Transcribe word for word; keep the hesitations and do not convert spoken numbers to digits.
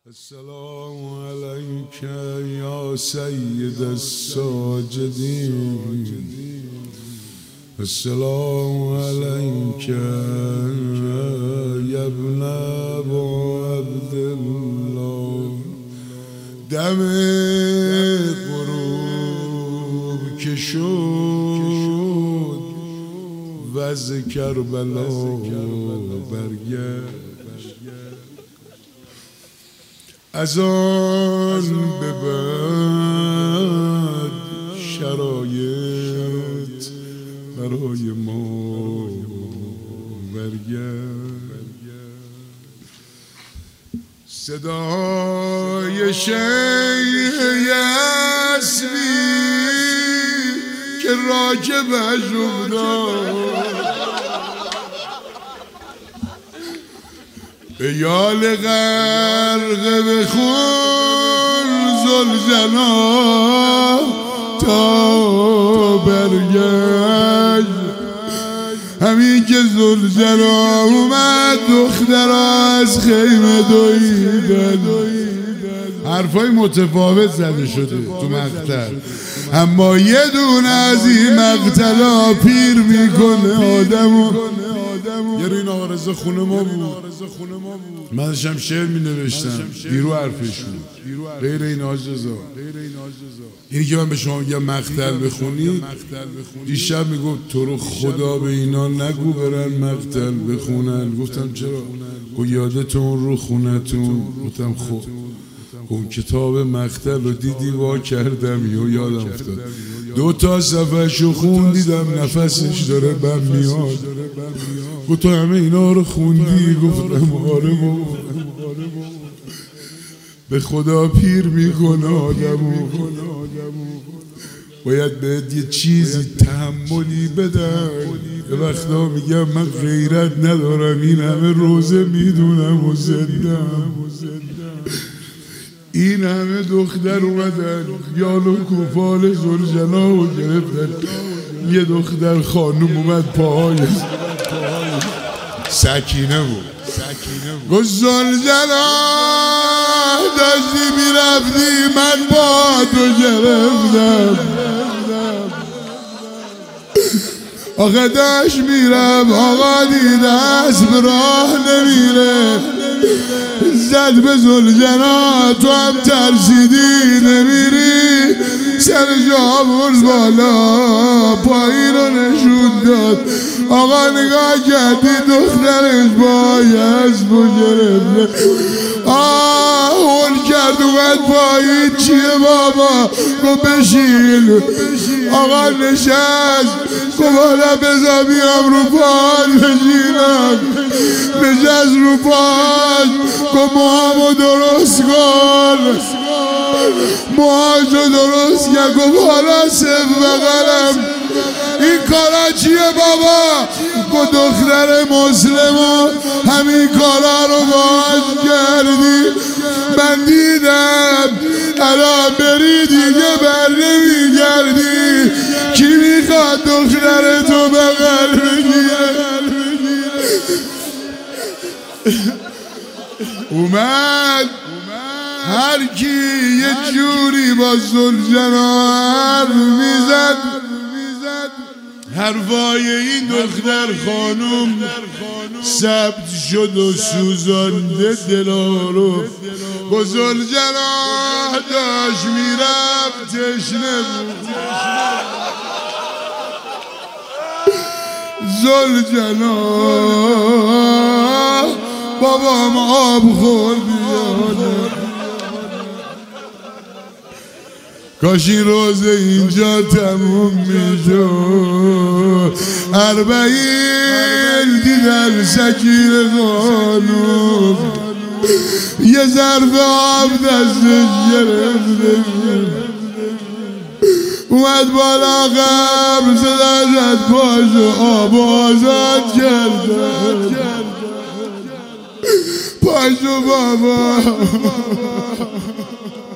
السلام عليك يا سيد الساجدين. السلام عليك يا ابن ابو عبد الله. دم غروب که شد وز کربلا برگشت، از آن به بعد شرایط برای ما برگشت. صدای شیخ یسری که راکبش افتاد، به یال غرق به خون زلزلا تا برگشت. همین که زلزلا اومد دخترها از خیمه دویدن. حرفای متفاوت زده شده تو مقتل، اما یه دونه از این مقتلا پیر میکنه آدمو. یه این آرزه خونه ما بود، من داشتم شعر می نوشتم دیرو حرفشون. غیر این آجزا اینی که من به شما میگم مقتل بخونید، دیشب میگفت تو رو خدا به اینا نگو برن مقتل بخونن. گفتم چرا؟ گو یادتون رو خونتون. گفتم خب اون کتاب مقتل رو دیدی وا کردم یو یادم افتاد. دو تا صفحه‌شو خوندیدم نفسش داره بم میاد. گفت تو همه اینا رو خوندی؟ گفتم آره بابا. به خدا پیر میکنه آدمو. باید بهت یه چیزی تحملی بدن. به وقتا میگم من غیرت ندارم، این همه روزه میدونم و زندم، این همه دختر اومدن یال و کوفال زلجنا و گرفتن. یه دختر خانم اومد پاهای سکینه بود. گفت زلجنا داشتی میرفتی من با تو گرفتم. آخه داشت میرم آقا دید اسب راه نمیره، زد به زلجنا تو هم ترسیدی نمیری. سر جا برز بالا پایی رو نشون داد. آقا نگاه کردی دخترش پای اسب و گرفته. آه هول کرد اومد پایی. چیه بابا؟ گفت بشین. آقا نشست. گفت حالا بذار بیام رو پاش بشینم. نشست رو پاش. گفت موهامو درست کن. موهاشو درست کرد. گفت حالا صف بغلم. این کارا چیه بابا؟ گفت دختر مسلما همین کارا رو باهاش کردی. من دیدم الان بری دیگه بر نمیگردی. کی میخواد دختر تو بغل بگیره؟ اومد هر کی یه جوری با زلجنا حرف میزد. حرفای این دختر خانم ثبت شد و سوزانده دلا رو. با زلجنا داشت میرفت تشنه بود. زلجنا بابام آب خورد بیاده. کاش این روزه اینجا تموم میشد. اربعین دیدن سکیر خانوم یه ظرف آب دستش گرفته. اومد بالا قبر زد پاشو آب آزاد کرد. پاشو بابا